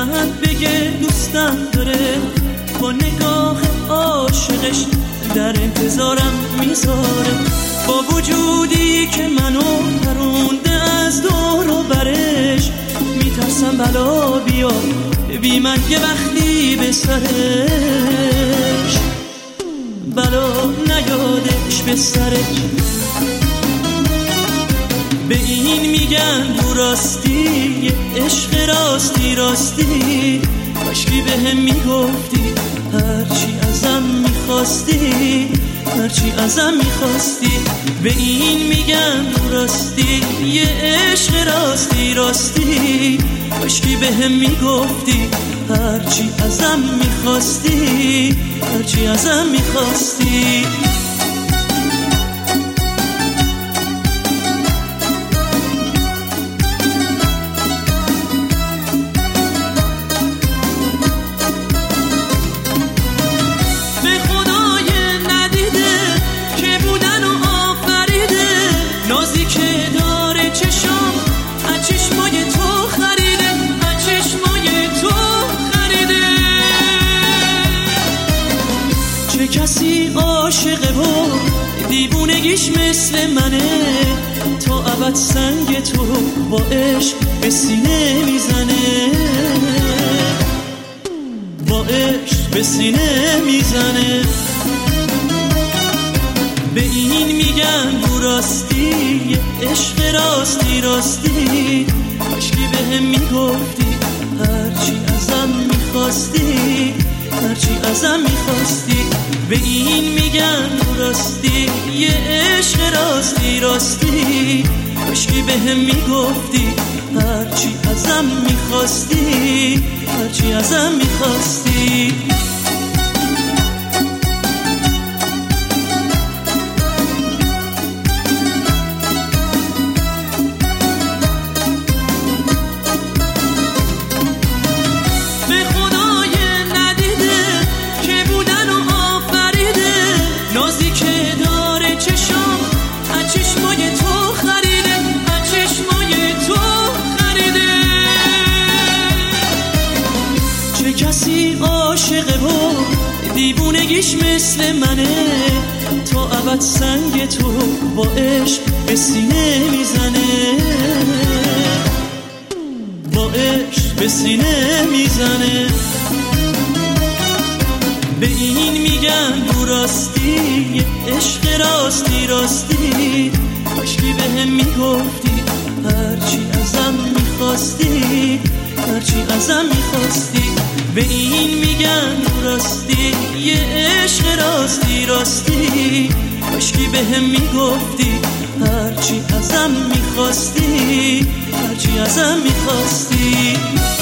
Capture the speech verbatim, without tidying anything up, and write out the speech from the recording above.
اومد بگه دوستم داره، با نگاه عاشقش در انتظارم میذاره. با وجودی که منو پرونده از دور و برش، میترسم بلا بیاد بی من یه وقتی به سرش، بلا نیادش به سرش. به این میگن دو راستی، عشق راستی راستی. کاشکی به هم میگفتی هرچی ازم میخواستی، هرچی ازم میخواستی. به این میگن دو راستی، یه عشق راستی راستی. کاشکی به هم میگفتی هرچی ازم میخواستی، هرچی ازم میخواستی. کسی عاشقه و دیوونگیش مثل منه، تا ابد سنگ تو رو با عشق به سینه میزنه، با عشق به سینه میزنه. به این میگن دو راستی، عشق راستی راستی. کاشکی به هم میگفتی هرچی ازم میخواستی، هرچی ازم میخواستی. به این میگن راستی، یه عشق راستی راستی. کاشکی به هم میگفتی هرچی ازم میخواستی، هرچی ازم میخواستی. کسی عاشقه و دیوونگیش مثل منه، تا ابد سنگ تو با عشق به سینه میزنه، با عشق به سینه میزنه. به این میگن دو راستی، عشق راستی راستی. کاشکی به هم میگفتی هرچی ازم میخواستی، هرچی ازم میخواستی. به این میگن راستی، یه عشق راستی راستی. کاشکی به هم میگفتی هرچی ازم میخواستی، هرچی ازم میخواستی.